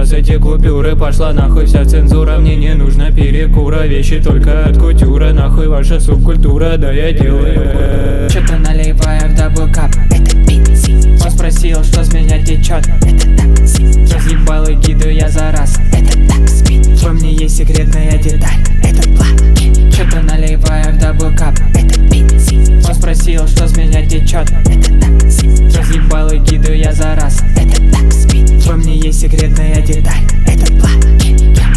сейчас эти купюры. Пошла нахуй вся цензура, мне не нужно перекура. Вещи только от кутюра, нахуй ваша субкультура, да я делаю. Что-то наливаю в даблкап, это бензин. Он спросил, что с меня течет, это такси. Разъебал и гиду я за раз, это так спит. Во мне есть секретная деталь, это план. Что-то наливаю в даблкап, это бензин. Он спросил, что с меня течет, это такси. Разъебал и гиду я за раз, это так спит. Во мне есть секретная деталь, это план.